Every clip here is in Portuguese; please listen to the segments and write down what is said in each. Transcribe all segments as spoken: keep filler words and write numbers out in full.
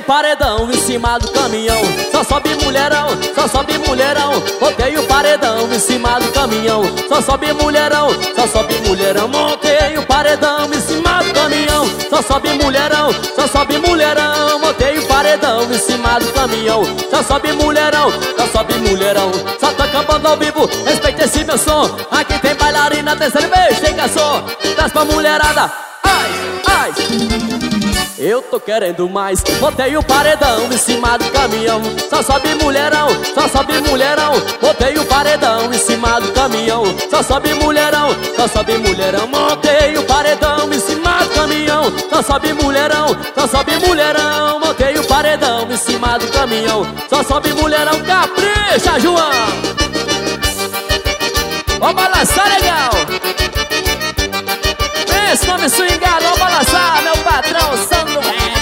o paredão em cima do caminhão. Só sobe mulherão, só sobe mulherão. Botei o paredão em cima do caminhão. Só sobe mulherão, só sobe mulherão. Montei o paredão em cima do caminhão. Só sobe mulherão, só sobe mulherão. Montei o paredão em cima do caminhão. Só sobe mulherão, só sobe mulherão. Só toca banda ao vivo, respeita esse meu som. Aqui tem bailarina, tem cerveja, tem garçom. Traz pra mulherada, ai, ai. Eu tô querendo mais. Botei o paredão em cima do caminhão. Só sobe mulherão, só sobe mulherão. Botei o paredão em cima do caminhão. Só sobe mulherão, só sobe mulherão. Montei o paredão em cima do caminhão. Só sobe mulherão, só sobe mulherão. Montei o paredão em cima do caminhão. Só sobe mulherão, capricha, João. Vamos balançar, legal. Esse nome swingado, vamos balançar, meu patrão Sandro.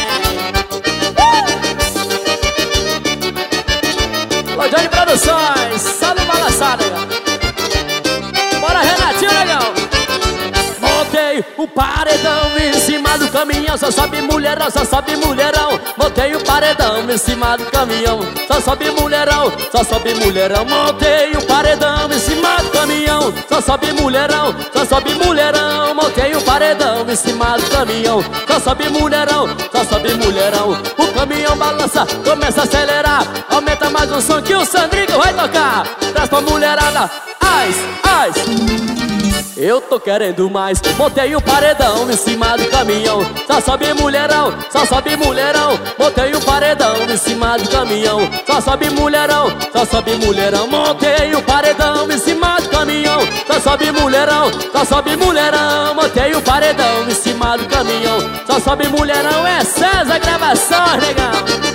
Lojão de Produções, salve balançada, legal. Bora, Renatinho, legal. Montei o paredão em cima do caminhão. Só sobe mulherão, só sobe mulherão. Montei o paredão em cima do caminhão. Só sobe mulherão, só sobe mulherão. Montei o paredão em cima do caminhão. Só sobe mulherão, só sobe mulherão. Montei o paredão em cima do caminhão. Só sobe mulherão, só sobe mulherão. O caminhão balança, começa a acelerar. Aumenta mais o som que o Sandrinho vai tocar. Traz pra mulherada, ai, ai. Eu tô querendo mais. Botei o paredão em cima do caminhão. Só sobe mulherão, só sobe mulherão. Botei o paredão em cima do caminhão. Só sobe mulherão, só sobe mulherão. Montei o paredão em cima do caminhão. Só sobe mulherão, só sobe mulherão. Montei o paredão em cima do caminhão. Só sobe mulherão, é César Gravação, legal.